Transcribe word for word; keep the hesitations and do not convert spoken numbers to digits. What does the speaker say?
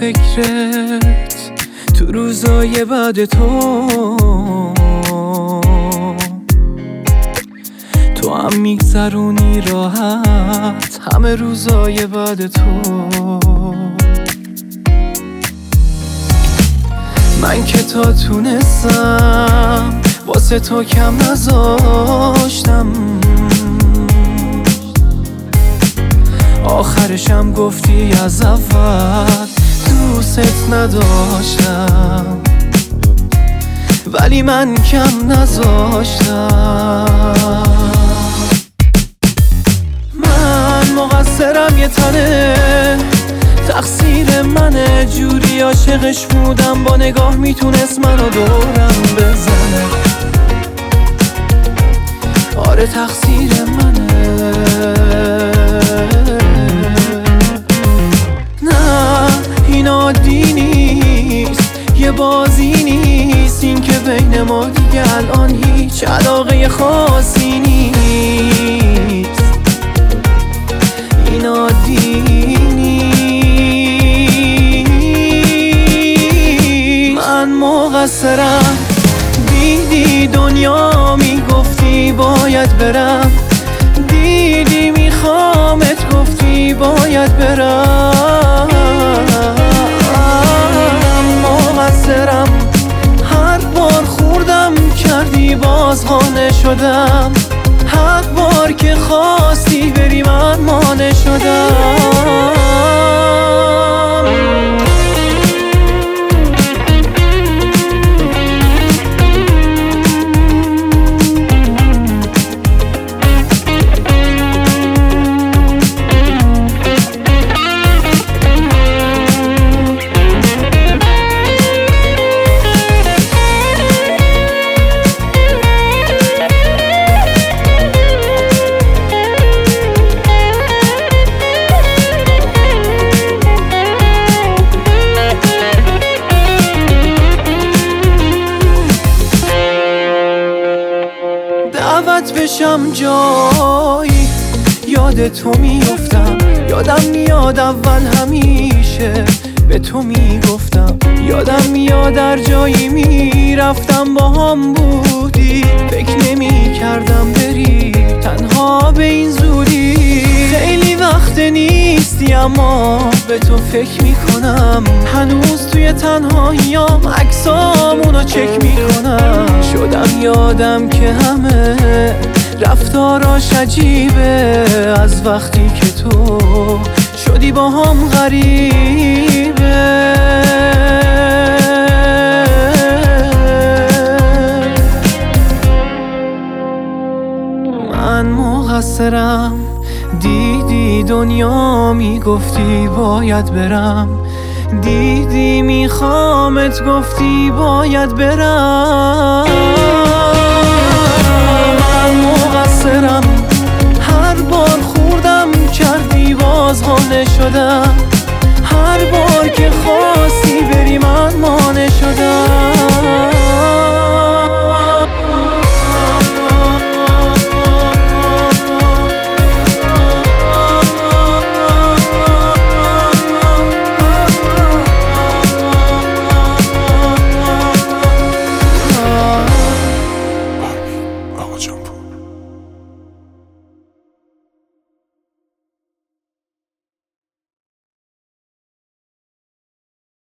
فکرت تو روزای بعد تو تو هم میگذرونی راحت همه روزای بعد تو. من که تا تونستم واسه تو کم نذاشتم، آخرشم گفتی از اول دوست نداشتم، ولی من کم نذاشتم. من مقصرم یه تنه، تقصیر منه، جوری عاشقش بودم با نگاه میتونست منو دورم بزنه. آره تقصیر منه، نه این عادی نیست، یه بازی نیست، این که بین ما دیگه الان هیچ علاقه خاصی نیست. این عادی نیست، من مقصرم. دیدی دنیا میگفتی باید برم، دیدی میخوامت گفتی باید برم. مقصرم، هر بار خوردم کردی باز خانه شدم، هر بار که خواستی بری من مانع شدم. دعوت بشم جایی یاد تو میفتم، یادم میاد اول همیشه به تو میگفتم، یادم میاد در جایی میرفتم با هم بودی، فکر نمی کردم بری تنها به این زودی. خیلی وقت نیستی اما به تو فکر میکنم، هنوز توی تنهاییام عکسامونو چک میکنم. شدم یادم که همه رفتاراش عجیبه، از وقتی که تو شدی با هم غریبه. من مقصرم، دیدی دنیا میگفتی باید برم، دیدی میخوامت گفتی باید برم. من مقصرم، هر بار خوردم کردی باز خانه شدم، هر بار که خواستی بری من مانع